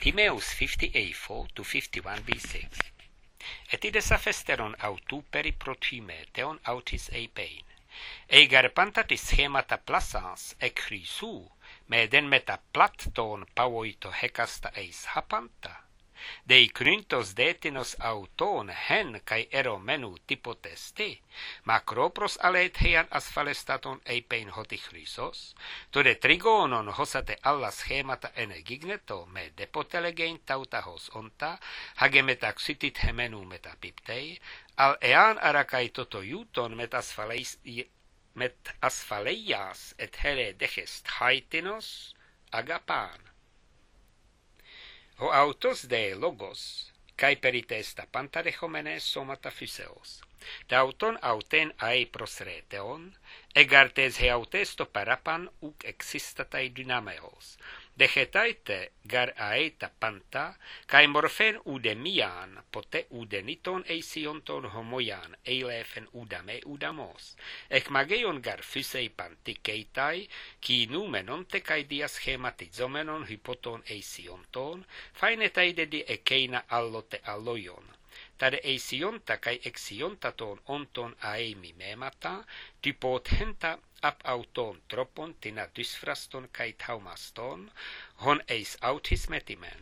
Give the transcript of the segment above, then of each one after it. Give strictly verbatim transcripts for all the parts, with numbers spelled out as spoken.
Timaeus fifty a four to fifty-one b six. Etides afesteron autu peri protimeteon autis eipein. Eigar pantatis schemata plasans ec chrysu, meden meta platton pavoito hekasta eis hapanta. Dei kryntos detinos auton hen kai ero menu typotesti, macropros aleteian asphалestaton eipein hoti chrysos, tode trigonon hosate alla schemata enegigneto me depotelegein tautahos onta, hagemeta xitit hemenu metapiptei, al ean arakai toto iuton met asphaleis met asphaleias et here dechest haitinos agapan. Ho autos de logos, kai perites ta pantarechomenes somata physeos. Ta auton auten ae prosreteon, egartes he autesto parapan uc existatai dynameos. Dechetaite gar aeta panta, kai morfen udemian, pote udeniton eisionton homoian, eilefen udame udamos. Ec mageion gar physei pantikeitai, ki numenonte kai dia schematizomenon hypoton eisionton, fainetaide di ekeina allote alloion. Tade eisionta kai exiontaton onton aemi memata, typot henta ap auton tropon tina dysfraston kai taumaston, hon eis autis metimen.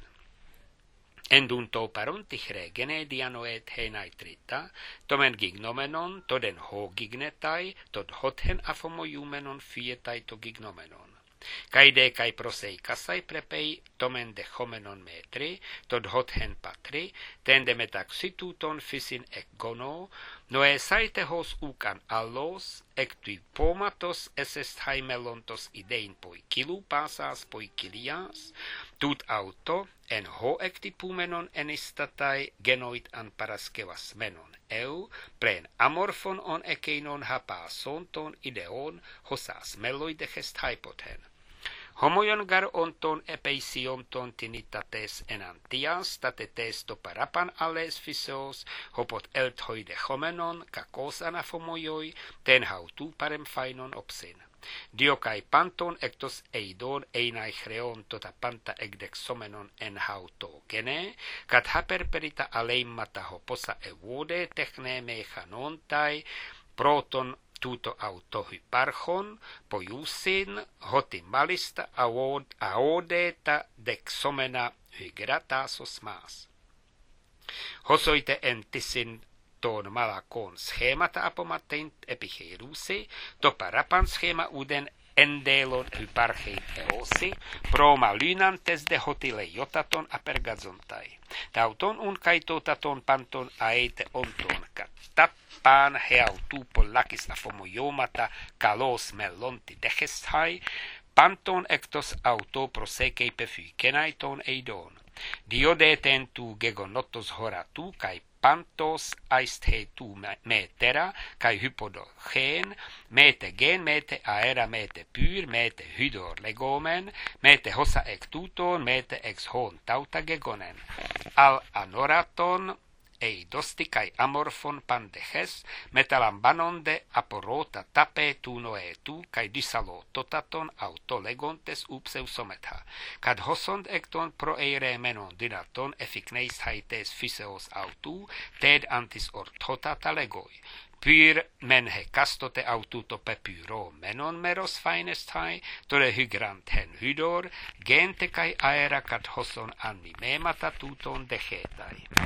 Endunto parontichre genedianoet henai trita, tomen gignomenon, toden ho gignetai, tod hothen afomoiumenon fietai to gignomenon. Caide kai prosei kasai prepei tomen de homenon metri, tod hothen patri, tende metaxituton physin ec gono, noe saite hos ucan allos, ec tui pomatos esest haimelontos idein poi kilu pasas poi kilias, tut auto, en ho ectipumenon enistatai genoit an paraskevas menon eu, plen amorphon on ekeinon hapasonton ideon hosas meloide gest hypothen. Homoion gar onton epeisionton tinitates enantias, tatetes to parapan ales physeos, hopot elthoide homenon, kakos anafomoioi, ten hautu parem fainon opsin. Dio kai panton ectos eidon einai chreon tota panta egdexomenon en hauto gene, cat haper perita aleimata hoposa evode techne mechanontai, proton tuto autohyparchon, poiusin, hoti malista aod, aodeta dexomena hygratasos mas. Hosoite entisin ton malakon schemata apomateint epicherusi, to parapan schema uden endelon hyparchein eosi, proma lynantes de hotile jotaton apergazontai. Tauton un kaitotaton panton aete onton katappan heautu pollakis afomoiomata kalos mellonti dechesthai, panton ectos auto prosekei pefykenaiton eidon. Diodeten tu gegonotos horatu kai pantos aist he tu metera, kai hypodochen, mete gen, mete aera, mete pyr, mete hydor legomen, mete hosa ec tuton, mete ex hon tauta gegonen. Al anoraton, ei dosti kai amorphon pandeches, metalambanon de aporota tape tu noe tu, kai dysalo totaton autolegontes upseusometha, cad hosond ecton pro eire menon dinaton efficneis haites physeos autu, ted antis orthotata legoi. Pyr men he castote aututo pepyro menon meros fainestai, tole hygrant hen hydor, gente kai aera cat hoson anni memata tuton dechetai.